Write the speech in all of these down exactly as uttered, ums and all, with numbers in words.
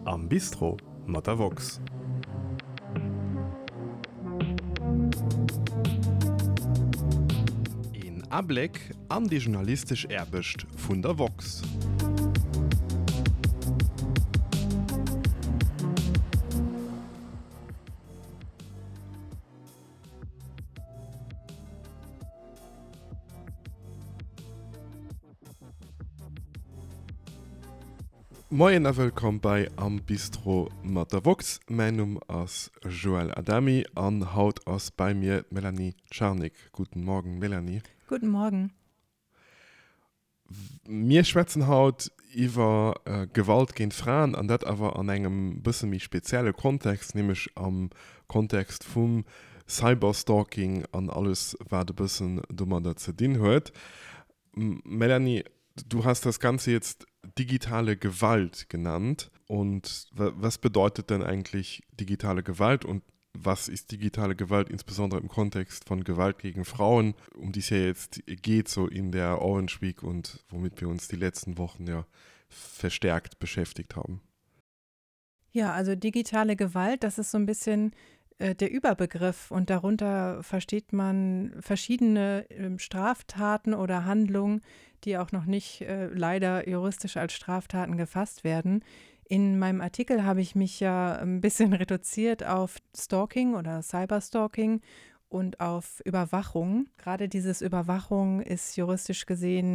Am Bistro mat der Vox. En Ableck an die journalistisch Erbecht vun der Vox. Moin und willkommen bei Am Bistro mat der Vox. Mein Name ist Joel Adami und heute ist bei mir Melanie Czarnik. Guten Morgen, Melanie. Guten Morgen. Wir schwätzen heute über äh, Gewalt gegen Frauen und das aber an einem bisschen mehr speziellen Kontext, nämlich am Kontext vom Cyberstalking und alles, was ein bisschen dummer dazu dienen hört. M- Melanie, du hast das Ganze jetzt digitale Gewalt genannt. Und w- was bedeutet denn eigentlich digitale Gewalt und was ist digitale Gewalt insbesondere im Kontext von Gewalt gegen Frauen, um die es ja jetzt geht, so in der Orange Week und womit wir uns die letzten Wochen ja verstärkt beschäftigt haben? Ja, also digitale Gewalt, das ist so ein bisschen äh, der Überbegriff und darunter versteht man verschiedene ähm, Straftaten oder Handlungen, die auch noch nicht äh, leider juristisch als Straftaten gefasst werden. In meinem Artikel habe ich mich ja ein bisschen reduziert auf Stalking oder Cyberstalking und auf Überwachung. Gerade dieses Überwachung ist juristisch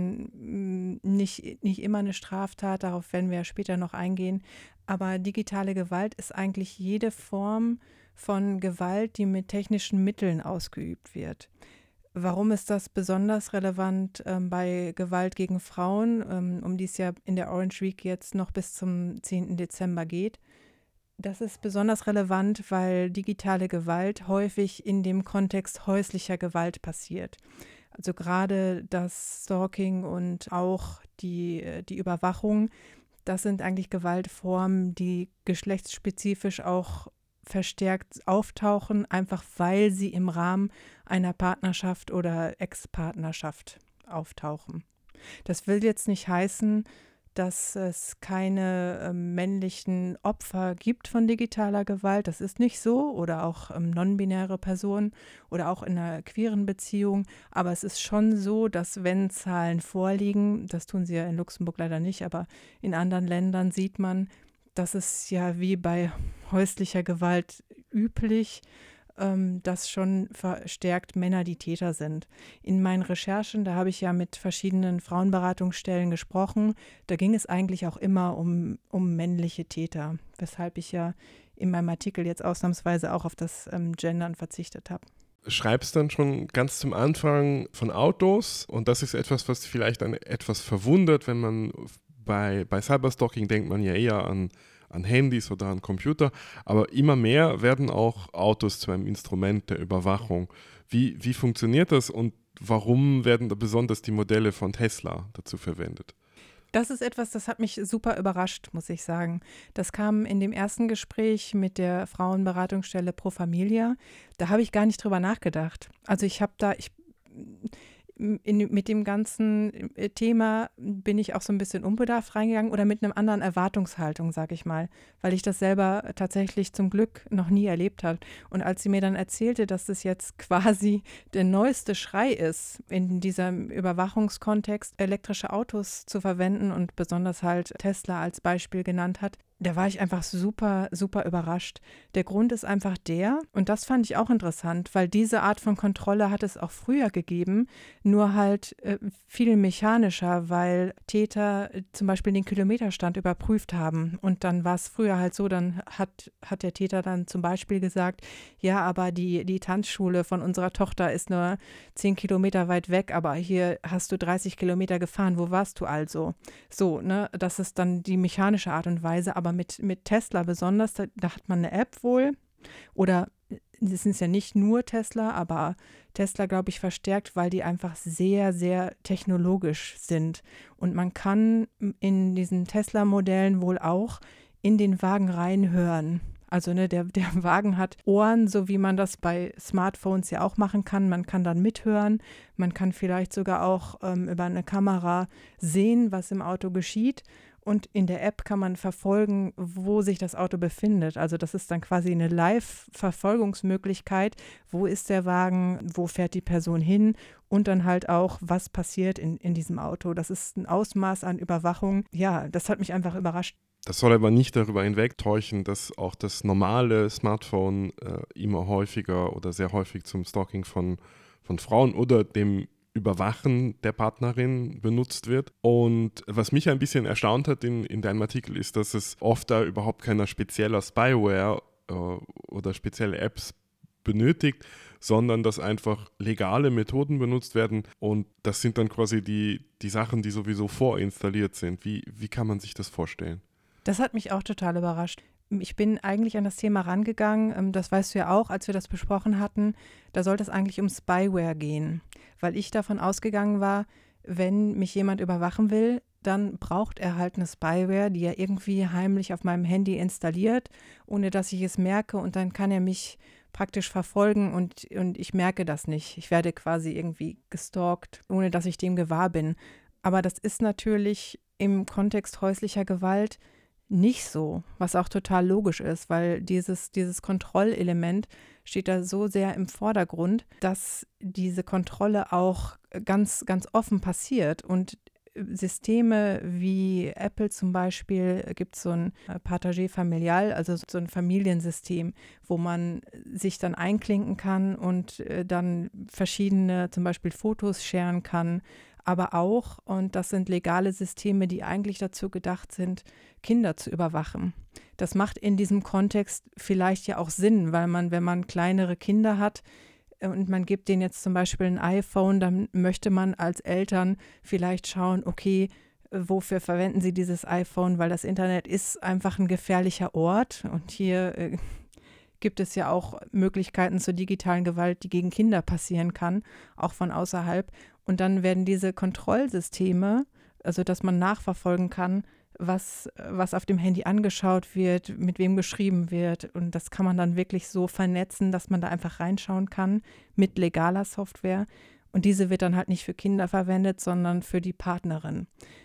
gesehen mh, nicht, nicht immer eine Straftat, darauf werden wir später noch eingehen. Aber digitale Gewalt ist eigentlich jede Form von Gewalt, die mit technischen Mitteln ausgeübt wird. Warum ist das besonders relevant ähm, bei Gewalt gegen Frauen, ähm, um die es ja in der Orange Week jetzt noch bis zum zehnten Dezember geht? Das ist besonders relevant, weil digitale Gewalt häufig in dem Kontext häuslicher Gewalt passiert. Also gerade das Stalking und auch die, äh, die Überwachung, das sind eigentlich Gewaltformen, die geschlechtsspezifisch auch verstärkt auftauchen, einfach weil sie im Rahmen einer Partnerschaft oder Ex-Partnerschaft auftauchen. Das will jetzt nicht heißen, dass es keine äh, männlichen Opfer gibt von digitaler Gewalt. Das ist nicht so. Oder auch ähm, non-binäre Personen oder auch in einer queeren Beziehung. Aber es ist schon so, dass wenn Zahlen vorliegen, das tun sie ja in Luxemburg leider nicht, aber in anderen Ländern sieht man, dass es ja wie bei häuslicher Gewalt üblich, ähm, dass schon verstärkt Männer die Täter sind. In meinen Recherchen, da habe ich ja mit verschiedenen Frauenberatungsstellen gesprochen, da ging es eigentlich auch immer um, um männliche Täter, weshalb ich ja in meinem Artikel jetzt ausnahmsweise auch auf das ähm, Gendern verzichtet habe. Schreibst dann schon ganz zum Anfang von Autos und das ist etwas, was vielleicht dann etwas verwundert, wenn man bei, bei Cyberstalking denkt man ja eher an, an Handys oder an Computer, aber immer mehr werden auch Autos zu einem Instrument der Überwachung. Wie, wie funktioniert das und warum werden da besonders die Modelle von Tesla dazu verwendet? Das ist etwas, das hat mich super überrascht, muss ich sagen. Das kam in dem ersten Gespräch mit der Frauenberatungsstelle Pro Familia. Da habe ich gar nicht drüber nachgedacht. Also ich habe da, ich in, mit dem ganzen Thema bin ich auch so ein bisschen unbedarft reingegangen oder mit einer anderen Erwartungshaltung, sage ich mal, weil ich das selber tatsächlich zum Glück noch nie erlebt habe. Und als sie mir dann erzählte, dass das jetzt quasi der neueste Schrei ist, in diesem Überwachungskontext elektrische Autos zu verwenden und besonders halt Tesla als Beispiel genannt hat, da war ich einfach super, super überrascht. Der Grund ist einfach der, und das fand ich auch interessant, weil diese Art von Kontrolle hat es auch früher gegeben, nur halt äh, viel mechanischer, weil Täter äh, zum Beispiel den Kilometerstand überprüft haben. Und dann war es früher halt so, dann hat, hat der Täter dann zum Beispiel gesagt, ja, aber die, die Tanzschule von unserer Tochter ist nur zehn Kilometer weit weg, aber hier hast du dreißig Kilometer gefahren, wo warst du also? So, ne, das ist dann die mechanische Art und Weise, aber mit, mit Tesla besonders, da, da hat man eine App wohl oder es sind ja nicht nur Tesla, aber Tesla, glaube ich, verstärkt, weil die einfach sehr, sehr technologisch sind. Und man kann in diesen Tesla-Modellen wohl auch in den Wagen reinhören. Also ne, der, der Wagen hat Ohren, so wie man das bei Smartphones ja auch machen kann. Man kann dann mithören, man kann vielleicht sogar auch ähm, über eine Kamera sehen, was im Auto geschieht. und in der App kann man verfolgen, wo sich das Auto befindet. Also das ist dann quasi eine Live-Verfolgungsmöglichkeit. Wo ist der Wagen, wo fährt die Person hin und dann halt auch, was passiert in, in diesem Auto. Das ist ein Ausmaß an Überwachung. Ja, das hat mich einfach überrascht. Das soll aber nicht darüber hinwegtäuschen, dass auch das normale Smartphone äh, immer häufiger oder sehr häufig zum Stalking von, von Frauen oder dem Überwachen der Partnerin benutzt wird. Und was mich ein bisschen erstaunt hat in, in deinem Artikel ist, dass es oft da überhaupt keiner spezieller Spyware äh, oder spezielle Apps benötigt, sondern dass einfach legale Methoden benutzt werden und das sind dann quasi die, die Sachen, die sowieso vorinstalliert sind. Wie, wie kann man sich das vorstellen? Das hat mich auch total überrascht. Ich bin eigentlich an das Thema rangegangen, das weißt du ja auch, als wir das besprochen hatten, da sollte es eigentlich um Spyware gehen, weil ich davon ausgegangen war, wenn mich jemand überwachen will, dann braucht er halt eine Spyware, die er irgendwie heimlich auf meinem Handy installiert, ohne dass ich es merke und dann kann er mich praktisch verfolgen und, und ich merke das nicht. Ich werde quasi irgendwie gestalkt, ohne dass ich dem gewahr bin. Aber das ist natürlich im Kontext häuslicher Gewalt nicht so, was auch total logisch ist, weil dieses, dieses Kontrollelement steht da so sehr im Vordergrund, dass diese Kontrolle auch ganz, ganz offen passiert und Systeme wie Apple zum Beispiel gibt es so ein Partagé familial, also so ein Familiensystem, wo man sich dann einklinken kann und dann verschiedene zum Beispiel Fotos sharen kann, aber auch, und das sind legale Systeme, die eigentlich dazu gedacht sind, Kinder zu überwachen. Das macht in diesem Kontext vielleicht ja auch Sinn, weil man, wenn man kleinere Kinder hat, und man gibt denen jetzt zum Beispiel ein iPhone, dann möchte man als Eltern vielleicht schauen, okay, wofür verwenden sie dieses iPhone, weil das Internet ist einfach ein gefährlicher Ort und hier äh, gibt es ja auch Möglichkeiten zur digitalen Gewalt, die gegen Kinder passieren kann, auch von außerhalb. Und dann werden diese Kontrollsysteme, also dass man nachverfolgen kann, was, was auf dem Handy angeschaut wird, mit wem geschrieben wird. Und das kann man dann wirklich so vernetzen, dass man da einfach reinschauen kann mit legaler Software. Und diese wird dann halt nicht für Kinder verwendet, sondern für die Partnerin.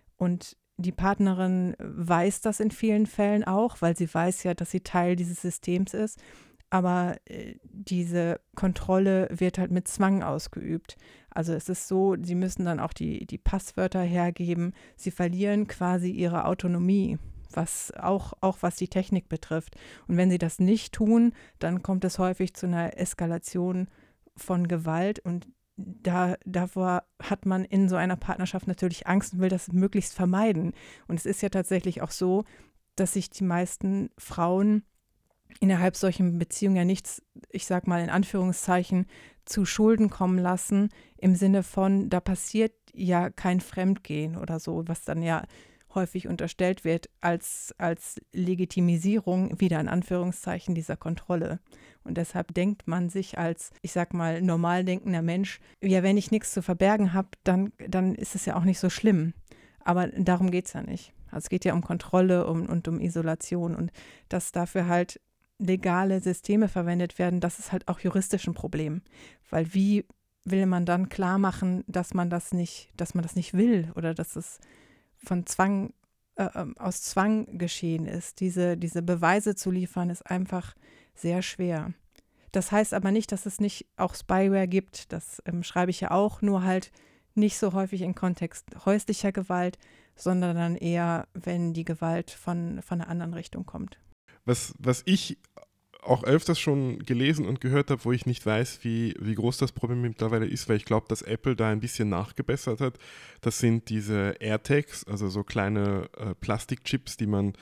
Und die Partnerin weiß das in vielen Fällen auch, weil sie weiß ja, dass sie Teil dieses Systems ist. Aber äh, diese Kontrolle wird halt mit Zwang ausgeübt. Also es ist so, sie müssen dann auch die, die Passwörter hergeben. Sie verlieren quasi ihre Autonomie, was auch, auch was die Technik betrifft. Und wenn sie das nicht tun, dann kommt es häufig zu einer Eskalation von Gewalt. Und da, davor hat man in so einer Partnerschaft natürlich Angst und will das möglichst vermeiden. Und es ist ja tatsächlich auch so, dass sich die meisten Frauen innerhalb solchen Beziehungen ja nichts, ich sag mal in Anführungszeichen, zu Schulden kommen lassen, im Sinne von, da passiert ja kein Fremdgehen oder so, was dann ja häufig unterstellt wird als, als Legitimisierung, wieder in Anführungszeichen, dieser Kontrolle. Und deshalb denkt man sich als, ich sag mal, normal denkender Mensch, ja, wenn ich nichts zu verbergen habe, dann, dann ist es ja auch nicht so schlimm. Aber darum geht es ja nicht. Also es geht ja um Kontrolle um, und um Isolation und dass dafür halt legale Systeme verwendet werden, das ist halt auch juristisch ein Problem. Weil wie will man dann klar machen, dass man das nicht, dass man das nicht will oder dass es von Zwang, äh, aus Zwang geschehen ist. Diese, diese Beweise zu liefern, ist einfach sehr schwer. Das heißt aber nicht, dass es nicht auch Spyware gibt. Das ähm, schreibe ich ja auch, nur halt nicht so häufig im Kontext häuslicher Gewalt, sondern dann eher, wenn die Gewalt von, von einer anderen Richtung kommt. Was, was ich auch öfters schon gelesen und gehört habe, wo ich nicht weiß, wie, wie groß das Problem mittlerweile ist, weil ich glaube, dass Apple da ein bisschen nachgebessert hat. Das sind diese AirTags, also so kleine äh, Plastikchips, die man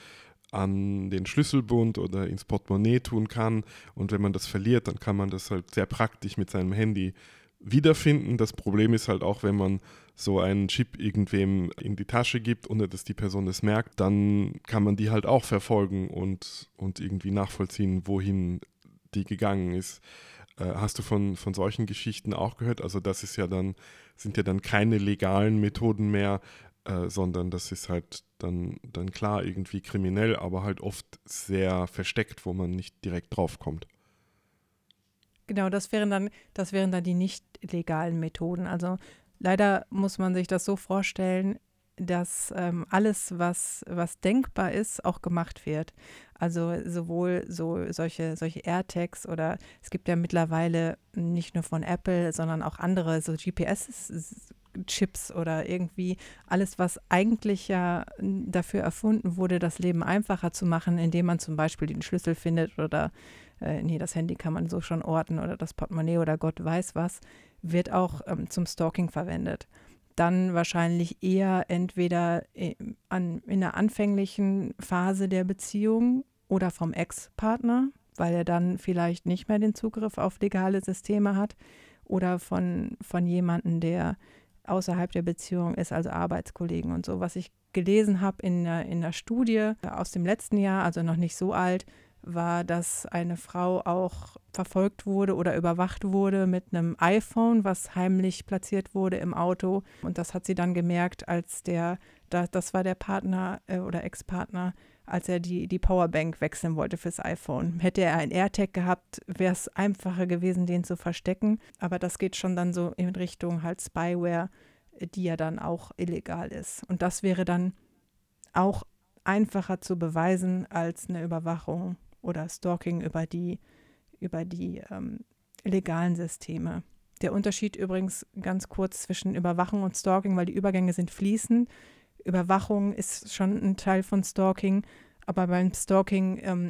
an den Schlüsselbund oder ins Portemonnaie tun kann. Und wenn man das verliert, dann kann man das halt sehr praktisch mit seinem Handy wiederfinden. Das Problem ist halt auch, wenn man so einen Chip irgendwem in die Tasche gibt, ohne dass die Person es merkt, dann kann man die halt auch verfolgen und, und irgendwie nachvollziehen, wohin die gegangen ist. Äh, hast du von, von solchen Geschichten auch gehört? Also das ist ja dann, sind ja dann keine legalen Methoden mehr, äh, sondern das ist halt dann, dann klar irgendwie kriminell, aber halt oft sehr versteckt, wo man nicht direkt drauf kommt. Genau, das wären dann, das wären dann die nicht legalen Methoden. Also leider muss man sich das so vorstellen, dass ähm, alles, was, was denkbar ist, auch gemacht wird. Also sowohl so solche, solche AirTags oder es gibt ja mittlerweile nicht nur von Apple, sondern auch andere so G P S-Chips oder irgendwie alles, was eigentlich ja dafür erfunden wurde, das Leben einfacher zu machen, indem man zum Beispiel den Schlüssel findet oder äh, nee, das Handy kann man so schon orten oder das Portemonnaie oder Gott weiß was, wird auch ähm, zum Stalking verwendet. Dann wahrscheinlich eher entweder in, an, in der anfänglichen Phase der Beziehung oder vom Ex-Partner, weil er dann vielleicht nicht mehr den Zugriff auf legale Systeme hat, oder von, von jemandem, der außerhalb der Beziehung ist, also Arbeitskollegen und so. Was ich gelesen habe in, in der Studie aus dem letzten Jahr, also noch nicht so alt, war, dass eine Frau auch verfolgt wurde oder überwacht wurde mit einem iPhone, was heimlich platziert wurde im Auto. Und das hat sie dann gemerkt, als der, da, das war der Partner äh, oder Ex-Partner, als er die, die Powerbank wechseln wollte fürs iPhone. Hätte er ein AirTag gehabt, wäre es einfacher gewesen, den zu verstecken. Aber das geht schon dann so in Richtung halt Spyware, die ja dann auch illegal ist. Und das wäre dann auch einfacher zu beweisen als eine Überwachung oder Stalking über die, über die ähm, legalen Systeme. Der Unterschied übrigens ganz kurz zwischen Überwachung und Stalking, weil die Übergänge sind fließend. Überwachung ist schon ein Teil von Stalking, aber beim Stalking ähm,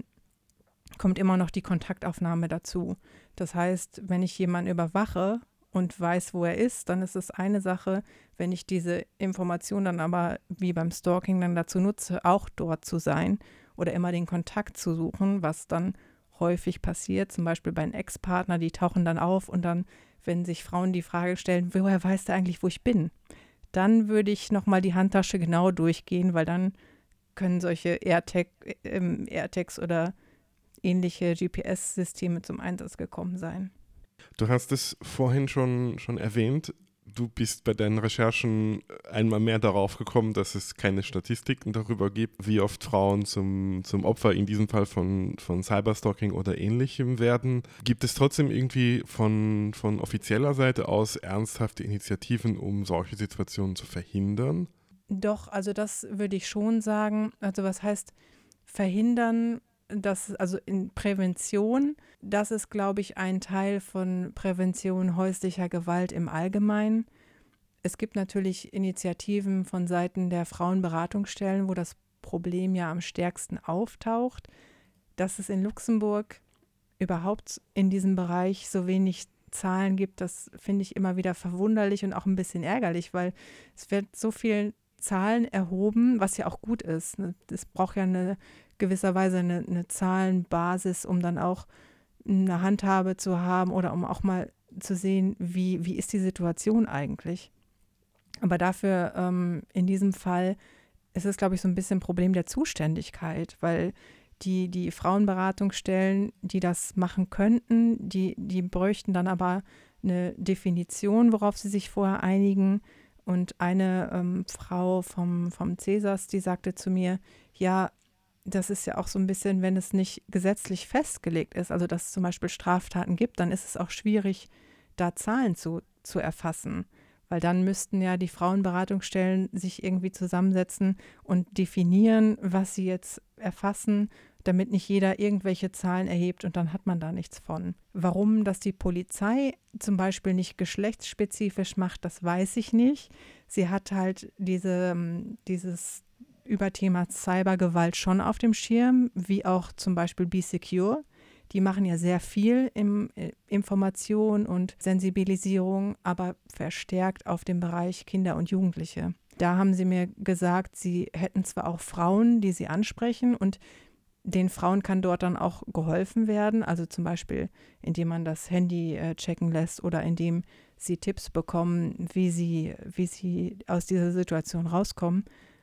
kommt immer noch die Kontaktaufnahme dazu. Das heißt, wenn ich jemanden überwache und weiß, wo er ist, dann ist es eine Sache. Wenn ich diese Information dann aber wie beim Stalking dann dazu nutze, auch dort zu sein oder immer den Kontakt zu suchen, was dann häufig passiert, zum Beispiel bei einem Ex-Partner, die tauchen dann auf und dann, wenn sich Frauen die Frage stellen, woher weiß der eigentlich, wo ich bin? Dann würde ich nochmal die Handtasche genau durchgehen, weil dann können solche AirTag, ähm, AirTags oder ähnliche G P S-Systeme zum Einsatz gekommen sein. Du hast es vorhin schon, schon erwähnt. Du bist bei deinen Recherchen einmal mehr darauf gekommen, dass es keine Statistiken darüber gibt, wie oft Frauen zum, zum Opfer in diesem Fall von, von Cyberstalking oder Ähnlichem werden. Gibt es trotzdem irgendwie von, von offizieller Seite aus ernsthafte Initiativen, um solche Situationen zu verhindern? Doch, also das würde ich schon sagen. Also was heißt verhindern? Das, also in Prävention, das ist, glaube ich, ein Teil von Prävention häuslicher Gewalt im Allgemeinen. Es gibt natürlich Initiativen von Seiten der Frauenberatungsstellen, wo das Problem ja am stärksten auftaucht. Dass es in Luxemburg überhaupt in diesem Bereich so wenig Zahlen gibt, das finde ich immer wieder verwunderlich und auch ein bisschen ärgerlich, weil es wird so viel Zahlen erhoben, was ja auch gut ist. Es braucht ja eine gewisserweise eine, eine Zahlenbasis, um dann auch eine Handhabe zu haben oder um auch mal zu sehen, wie, wie ist die Situation eigentlich. Aber dafür ähm, in diesem Fall ist es, glaube ich, so ein bisschen ein Problem der Zuständigkeit, weil die, die Frauenberatungsstellen, die das machen könnten, die, die bräuchten dann aber eine Definition, worauf sie sich vorher einigen. Und eine ähm, Frau vom, vom Cäsars, die sagte zu mir, ja, das ist ja auch so ein bisschen, wenn es nicht gesetzlich festgelegt ist, also dass es zum Beispiel Straftaten gibt, dann ist es auch schwierig, da Zahlen zu, zu erfassen. Weil dann müssten ja die Frauenberatungsstellen sich irgendwie zusammensetzen und definieren, was sie jetzt erfassen, damit nicht jeder irgendwelche Zahlen erhebt und dann hat man da nichts von. Warum das die Polizei zum Beispiel nicht geschlechtsspezifisch macht, das weiß ich nicht. Sie hat halt diese, dieses Überthema Cybergewalt schon auf dem Schirm, wie auch zum Beispiel Be Secure. Die machen ja sehr viel in Information und Sensibilisierung, aber verstärkt auf dem Bereich Kinder und Jugendliche. Da haben sie mir gesagt, sie hätten zwar auch Frauen, die sie ansprechen und den Frauen kann dort dann auch geholfen werden, also zum Beispiel, indem man das Handy äh, checken lässt oder indem sie Tipps bekommen, wie sie, wie sie aus dieser Situation rauskommen.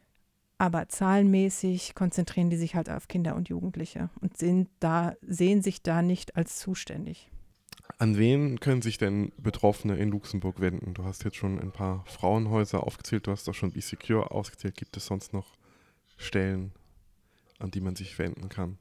Aber zahlenmäßig konzentrieren die sich halt auf Kinder und Jugendliche und sind da, sehen sich da nicht als zuständig. An wen können sich denn Betroffene in Luxemburg wenden? Du hast jetzt schon ein paar Frauenhäuser aufgezählt, du hast auch schon Be Secure ausgezählt. Gibt es sonst noch Stellen, an die man sich wenden kann?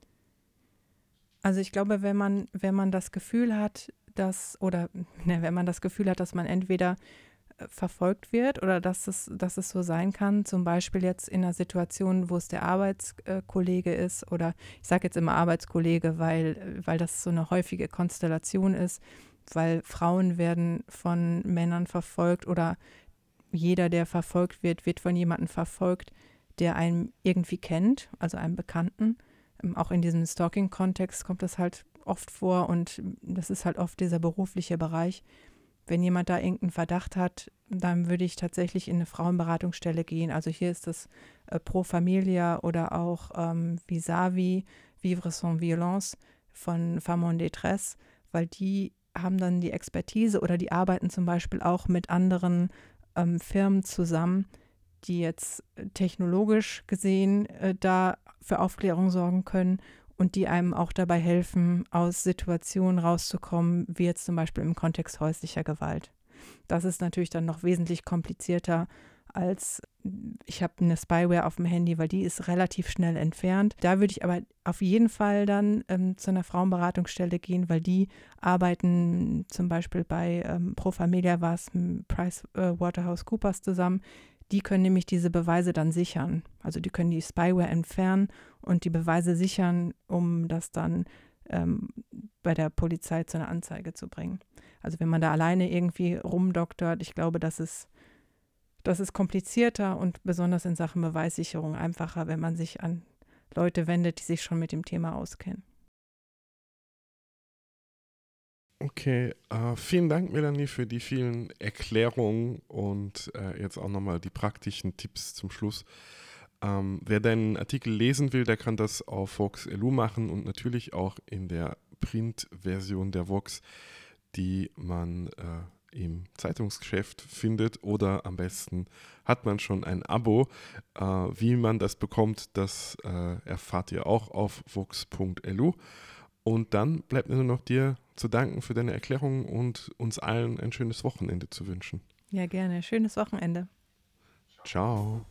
Also ich glaube, wenn man, wenn man das Gefühl hat, dass, oder ne, wenn man das Gefühl hat, dass man entweder verfolgt wird oder dass es, dass es so sein kann, zum Beispiel jetzt in einer Situation, wo es der Arbeitskollege ist oder ich sage jetzt immer Arbeitskollege, weil, weil das so eine häufige Konstellation ist, weil Frauen werden von Männern verfolgt oder jeder, der verfolgt wird, wird von jemandem verfolgt, der einen irgendwie kennt, also einen Bekannten. Auch in diesem Stalking-Kontext kommt das halt oft vor und das ist halt oft dieser berufliche Bereich. Wenn jemand da irgendeinen Verdacht hat, dann würde ich tatsächlich in eine Frauenberatungsstelle gehen. Also hier ist das äh, Pro Familia oder auch ähm, Vis-à-vis, Vivre sans Violence von Femmes en Détresse, weil die haben dann die Expertise oder die arbeiten zum Beispiel auch mit anderen ähm, Firmen zusammen, die jetzt technologisch gesehen äh, da für Aufklärung sorgen können und die einem auch dabei helfen, aus Situationen rauszukommen, wie jetzt zum Beispiel im Kontext häuslicher Gewalt. Das ist natürlich dann noch wesentlich komplizierter als, ich habe eine Spyware auf dem Handy, weil die ist relativ schnell entfernt. Da würde ich aber auf jeden Fall dann ähm, zu einer Frauenberatungsstelle gehen, weil die arbeiten zum Beispiel bei ähm, Pro Familia war es Price äh, Waterhouse Coopers zusammen. Die können nämlich diese Beweise dann sichern. Also die können die Spyware entfernen und die Beweise sichern, um das dann ähm, bei der Polizei zu einer Anzeige zu bringen. Also wenn man da alleine irgendwie rumdoktert, ich glaube, das ist, das ist komplizierter und besonders in Sachen Beweissicherung einfacher, wenn man sich an Leute wendet, die sich schon mit dem Thema auskennen. Okay, äh, vielen Dank, Melanie, für die vielen Erklärungen und äh, jetzt auch nochmal die praktischen Tipps zum Schluss. Ähm, wer deinen Artikel lesen will, der kann das auf Vox Punkt L U machen und natürlich auch in der Print-Version der Vox, die man äh, im Zeitungsgeschäft findet oder am besten hat man schon ein Abo. Äh, wie man das bekommt, das äh, erfahrt ihr auch auf Vox Punkt L U. Und dann bleibt mir nur noch dir zu danken für deine Erklärung und uns allen ein schönes Wochenende zu wünschen. Ja, gerne. Schönes Wochenende. Ciao.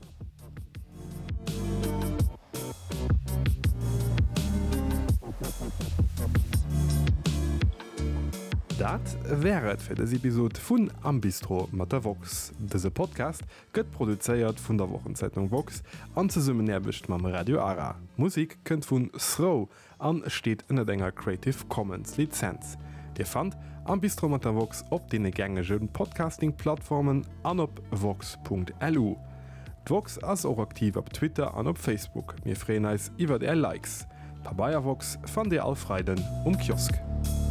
Dat wäret fir das Episode vun Am Bistro mat der Vox. Dese Podcast gëtt produzéiert vun der Wochenzeitung Vox an ze summen erbecht mam Radio Ara. Musik kënnt vun Throw an steet ënner enger Creative Commons Lizenz. Dir fand Am Bistro mat der Vox op dee gängegen Podcasting-Plattformen an op Vox Punkt L U. Vox ass auch aktiv op Twitter an op Facebook. Mir freien eis iwwer der Likes. Pa Bayervox fan Dir allfreiden um Kiosk.